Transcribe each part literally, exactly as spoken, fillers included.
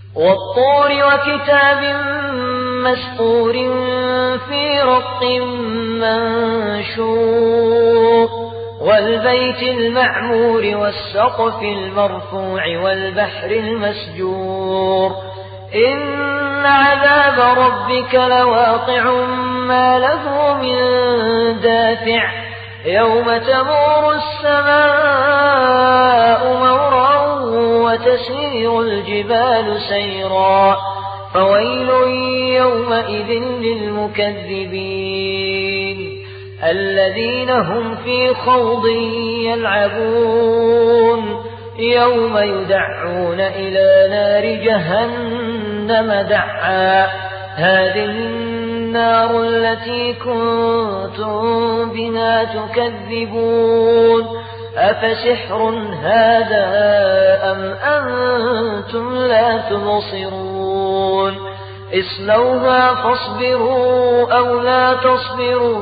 والطور وكتاب مسطور في رق منشور والبيت المعمور والسقف المرفوع والبحر المسجور إن عذاب ربك لواقع ما له من دافع يوم تمور السماء مورا وتسير الجبال سيرا فويل يومئذ للمكذبين الذين هم في خوض يلعبون يوم يدعون إلى نار جهنم دعا هذه النار التي كنتم بها تكذبون أفسحر هذا أم أنتم لا تبصرون اصلوها فاصبروا أو لا تصبروا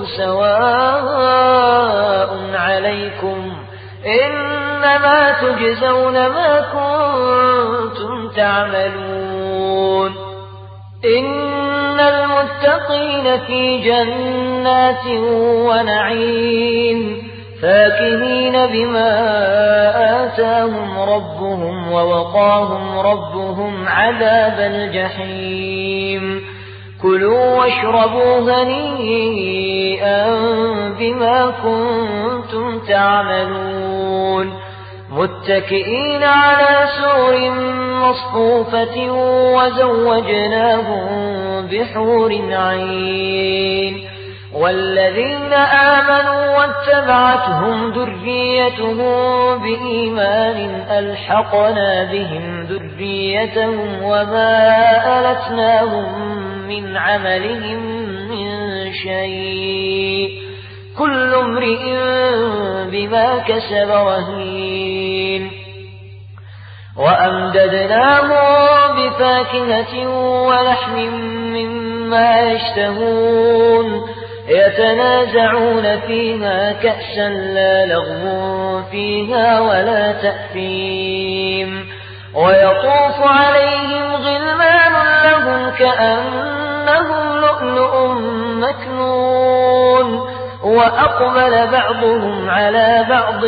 سواء عليكم إنما تجزون ما كنتم تعملون إن المتقين في جنات ونعيم فاكهين بما آتاهم ربهم ووقاهم ربهم عذاب الجحيم كلوا واشربوا هنيئا بما كنتم تعملون متكئين على سرر مصفوفة وزوجناهم بحور عين والذين آمنوا واتبعتهم ذريتهم بإيمان ألحقنا بهم ذريتهم وما ألتناهم من عملهم من شيء كل امرئ بما كسب رهين وأمددناهم بفاكهة ولحم مما يشتهون يتنازعون فيها كأسا لا لغو فيها ولا تأثيم ويطوف عليهم غلمان لهم كأنهم لؤلؤ مكنون وأقبل بعضهم على بعض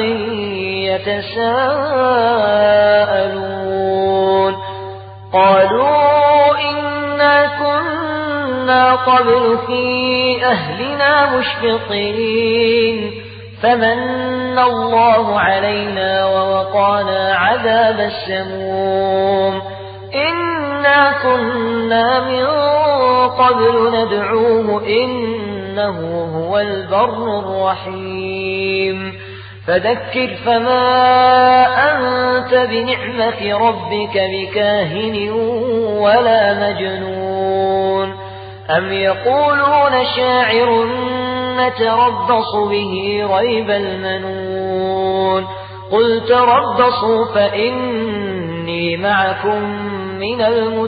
يتساءلون قالوا إنا كنا قبل في أهلنا مشفقين فمن الله علينا ووقانا عذاب السموم إنا كنا من قبل ندعوه إنه هو البر الرحيم فذكر فما أنت بنعمة ربك بكاهن ولا مجنون أم يقولون شاعر نتربص به ريب المنون قل تربصوا فإني معكم من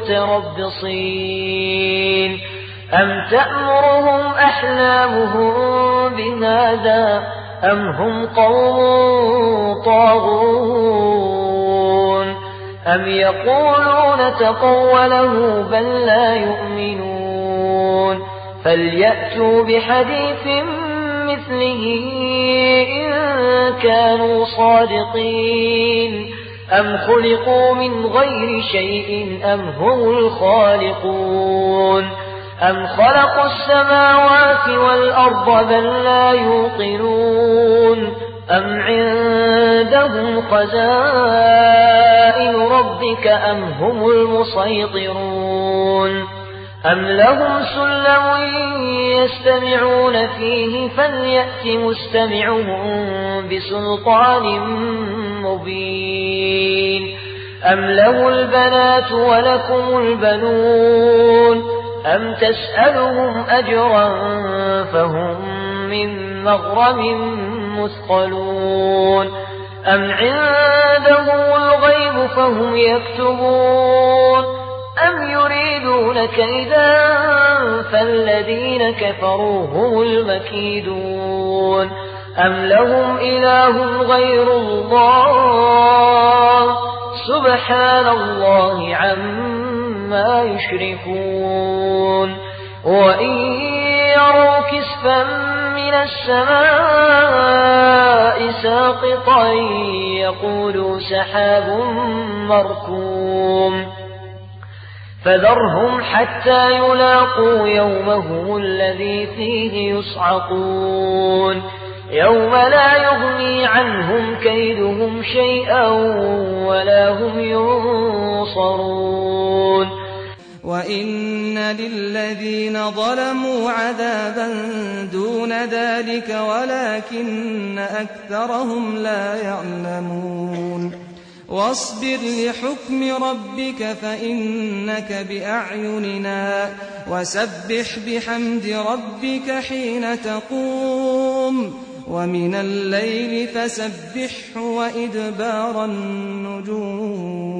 المتربصين أم تأمرهم أحلامهم بهذا أم هم قوم طاغون أم يقولون تقوله بل لا يؤمنون فليأتوا بحديث مثله إن كانوا صادقين أم خلقوا من غير شيء أم هم الخالقون أم خلقوا السماوات والأرض بل لا يوقنون أم عندهم خزائن ربك أم هم المسيطرون أم لهم سلم يستمعون فيه فليأت مستمعهم بسلطان مبين أم له البنات ولكم البنون أم تسألهم أجرا فهم من مغرم مثقلون أم عندهم الغيب فهم يكتبون أم يريدون كيدا فالذين كفروا هم المكيدون أم لهم إله غير الله سبحان الله عما ما يشركون وإن يروا كسفا من السماء ساقطا يقولوا سحاب مركوم فذرهم حتى يلاقوا يومهم الذي فيه يصعقون يوم لا يغني عنهم كيدهم شيئا ولا هم ينصرون وإن للذين ظلموا عذابا دون ذلك ولكن أكثرهم لا يعلمون واصبر لحكم ربك فإنك بأعيننا وسبح بحمد ربك حين تقوم ومن الليل فسبحه وإدبار النجوم